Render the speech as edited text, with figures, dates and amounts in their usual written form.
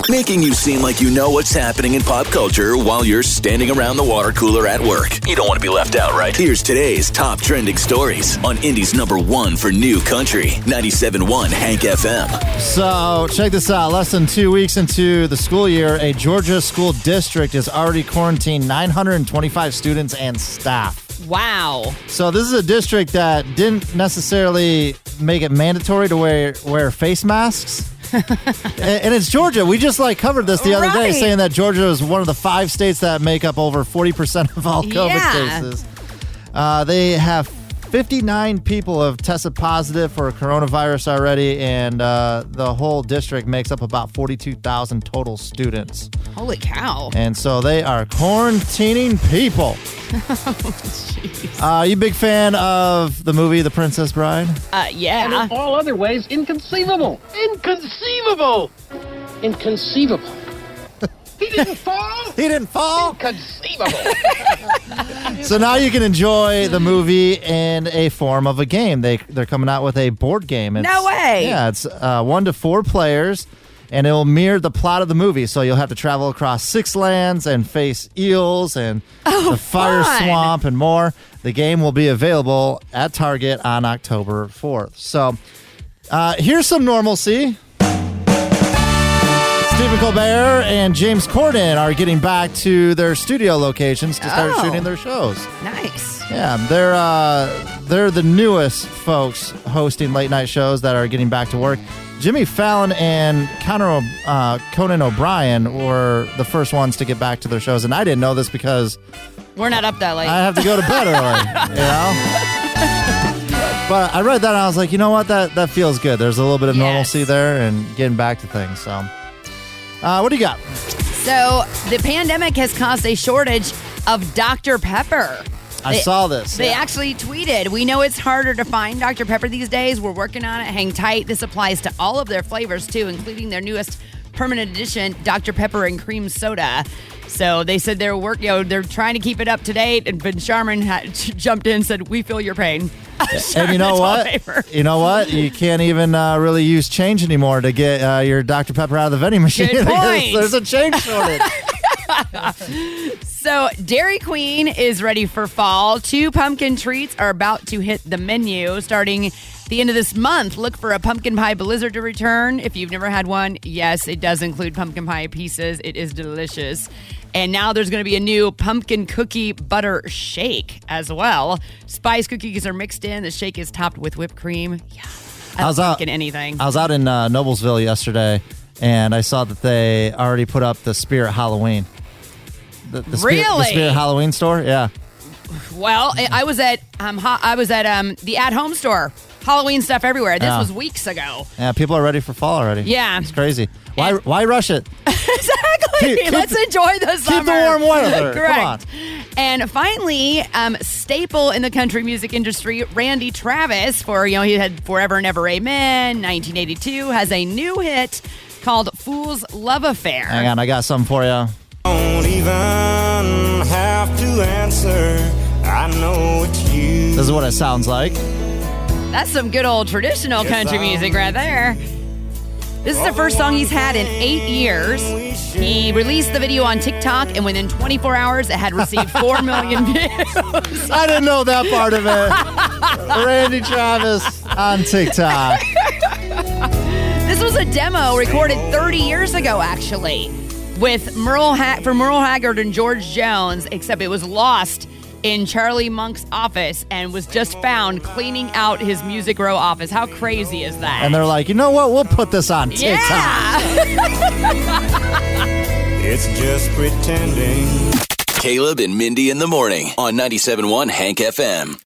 making you seem like you know what's happening in pop culture while you're standing around the water cooler at work. You don't want to be left out, right? Here's today's top trending stories on Indy's #1 for new country, 97.1 Hank FM. So, check this out. Less than 2 weeks into the school year, a Georgia school district has already quarantined 925 students and staff. Wow. So this is a district that didn't necessarily make it mandatory to wear face masks. And it's Georgia. We just covered this the other day, saying that Georgia is one of the 5 states that make up over 40% of all COVID cases. They have 59 people have tested positive for coronavirus already, and the whole district makes up about 42,000 total students. Holy cow. And so they are quarantining people. Oh, jeez. You a big fan of the movie The Princess Bride? Yeah. And in all other ways, inconceivable. Inconceivable. Inconceivable. He didn't fall? He didn't fall? Inconceivable. So now you can enjoy the movie in a form of a game. They're coming out with a board game. No way. Yeah, it's 1 to 4 players, and it will mirror the plot of the movie. So you'll have to travel across 6 lands and face eels and the fire swamp and more. The game will be available at Target on October 4th. So here's some normalcy. Stephen Colbert and James Corden are getting back to their studio locations to start shooting their shows. Nice. Yeah, they're the newest folks hosting late night shows that are getting back to work. Jimmy Fallon and Conan O'Brien were the first ones to get back to their shows, and I didn't know this because we're not up that late. I have to go to bed early, you know? But I read that and I was like, you know what? That feels good. There's a little bit of normalcy there and getting back to things. So, what do you got? So, the pandemic has caused a shortage of Dr. Pepper. I saw this. They actually tweeted, "We know it's harder to find Dr. Pepper these days. We're working on it. Hang tight." This applies to all of their flavors, too, including their newest permanent edition, Dr. Pepper and Cream Soda. So they said they're trying to keep it up to date. And Ben Sharman jumped in and said, "We feel your pain." And you know what? You know what? You can't even really use change anymore to get your Dr. Pepper out of the vending machine. Good point. There's a change shortage. So Dairy Queen is ready for fall. 2 pumpkin treats are about to hit the menu starting the end of this month. Look for a pumpkin pie blizzard to return. If you've never had one, yes, it does include pumpkin pie pieces. It is delicious. And now there's going to be a new pumpkin cookie butter shake as well. Spice cookies are mixed in. The shake is topped with whipped cream. Yeah, I was pumpkin anything. I was out in Noblesville yesterday, and I saw that they already put up the Spirit Halloween. The Spirit Halloween store? Yeah. Well, I was at the at-home store. Halloween stuff everywhere. This was weeks ago. Yeah, people are ready for fall already. Yeah. It's crazy. Why rush it? Exactly. Let's enjoy the summer. Keep the warm weather. Correct. Come on. And finally, staple in the country music industry, Randy Travis, he had Forever and Ever Amen, 1982, has a new hit called Fool's Love Affair. Hang on, I got something for you. Don't even have to answer. I know it's you. This is what it sounds like. That's some good old traditional country music right there. This is the first song he's had in 8 years. He released the video on TikTok, and within 24 hours, it had received 4 million views. I didn't know that part of it. Randy Travis on TikTok. This was a demo recorded 30 years ago, actually, with Merle Haggard and George Jones, except it was lost in Charlie Monk's office and was just found cleaning out his Music Row office. How crazy is that? And they're like, you know what? We'll put this on TikTok. It's just pretending. Caleb and Mindy in the morning on 97.1 Hank FM.